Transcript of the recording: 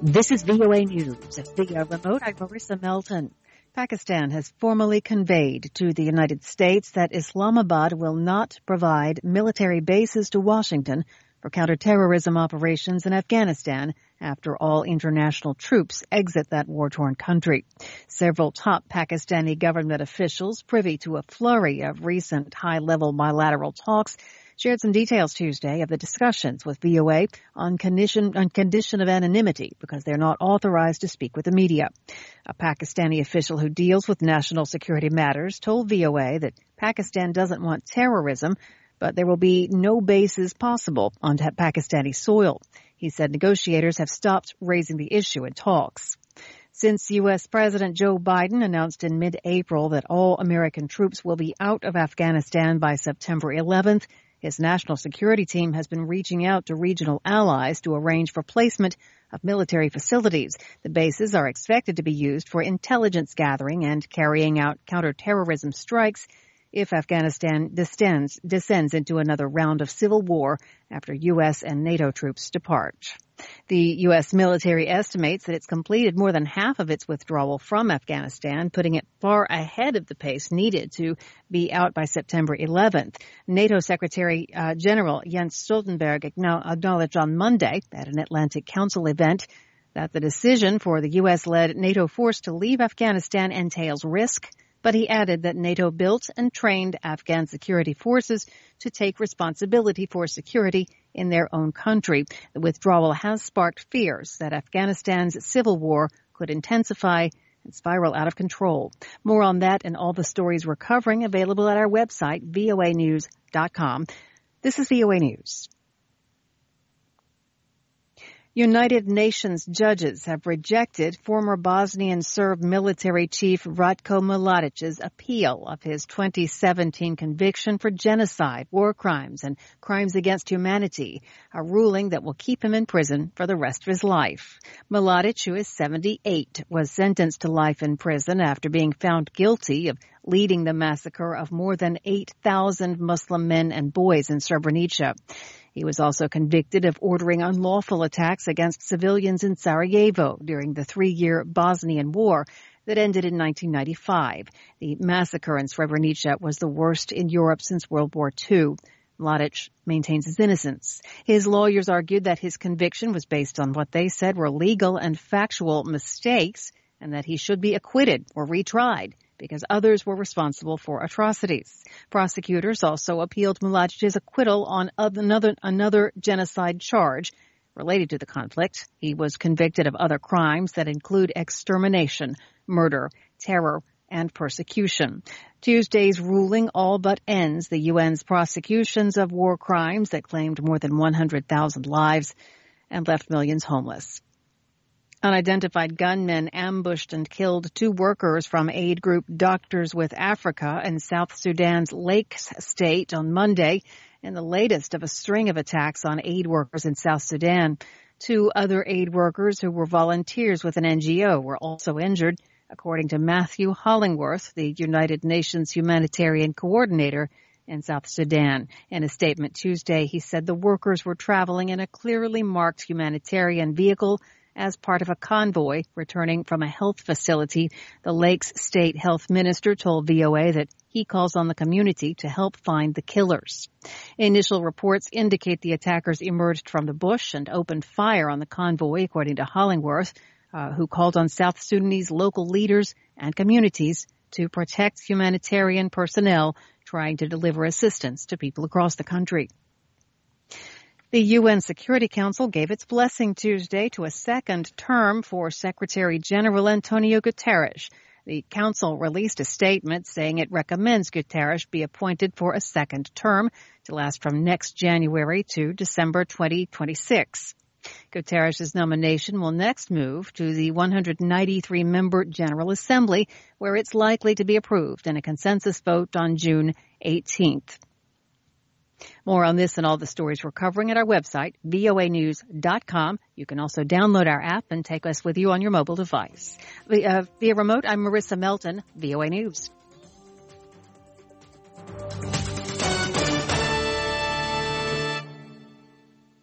This is VOA News. Via remote, I'm Marissa Melton. Pakistan has formally conveyed to the United States that Islamabad will not provide military bases to Washington for counterterrorism operations in Afghanistan after all international troops exit that war-torn country. Several top Pakistani government officials privy to a flurry of recent high-level bilateral talks shared some details Tuesday of the discussions with VOA on condition of anonymity because they're not authorized to speak with the media. A Pakistani official who deals with national security matters told VOA that Pakistan doesn't want terrorism, but there will be no bases possible on Pakistani soil. He said negotiators have stopped raising the issue in talks. Since U.S. President Joe Biden announced in mid-April that all American troops will be out of Afghanistan by September 11th, his national security team has been reaching out to regional allies to arrange for placement of military facilities. The bases are expected to be used for intelligence gathering and carrying out counterterrorism strikes if Afghanistan descends into another round of civil war after U.S. and NATO troops depart. The U.S. military estimates that it's completed more than half of its withdrawal from Afghanistan, putting it far ahead of the pace needed to be out by September 11th. NATO Secretary General Jens Stoltenberg acknowledged on Monday at an Atlantic Council event that the decision for the U.S.-led NATO force to leave Afghanistan entails risk, but he added that NATO built and trained Afghan security forces to take responsibility for security in their own country. The withdrawal has sparked fears that Afghanistan's civil war could intensify and spiral out of control. More on that and all the stories we're covering available at our website, voanews.com. This is VOA News. United Nations judges have rejected former Bosnian Serb military chief Ratko Mladic's appeal of his 2017 conviction for genocide, war crimes, and crimes against humanity, a ruling that will keep him in prison for the rest of his life. Mladic, who is 78, was sentenced to life in prison after being found guilty of leading the massacre of more than 8,000 Muslim men and boys in Srebrenica. He was also convicted of ordering unlawful attacks against civilians in Sarajevo during the 3-year Bosnian War that ended in 1995. The massacre in Srebrenica was the worst in Europe since World War II. Mladic maintains his innocence. His lawyers argued that his conviction was based on what they said were legal and factual mistakes and that he should be acquitted or retried because others were responsible for atrocities. Prosecutors also appealed Mladic's acquittal on another genocide charge related to the conflict. He was convicted of other crimes that include extermination, murder, terror, and persecution. Tuesday's ruling all but ends the UN's prosecutions of war crimes that claimed more than 100,000 lives and left millions homeless. Unidentified gunmen ambushed and killed 2 workers from aid group Doctors with Africa in South Sudan's Lakes State on Monday, in the latest of a string of attacks on aid workers in South Sudan. 2 other aid workers who were volunteers with an NGO were also injured, according to Matthew Hollingworth, the United Nations humanitarian coordinator in South Sudan. In a statement Tuesday, he said the workers were traveling in a clearly marked humanitarian vehicle as part of a convoy returning from a health facility. The Lakes State Health Minister told VOA that he calls on the community to help find the killers. Initial reports indicate the attackers emerged from the bush and opened fire on the convoy, according to Hollingworth, who called on South Sudanese local leaders and communities to protect humanitarian personnel trying to deliver assistance to people across the country. The UN Security Council gave its blessing Tuesday to a second term for Secretary General Antonio Guterres. The council released a statement saying it recommends Guterres be appointed for a second term to last from next January to December 2026. Guterres' nomination will next move to the 193-member General Assembly, where it's likely to be approved in a consensus vote on June 18th. More on this and all the stories we're covering at our website, voanews.com. You can also download our app and take us with you on your mobile device. Via remote, I'm Marissa Melton, VOA News.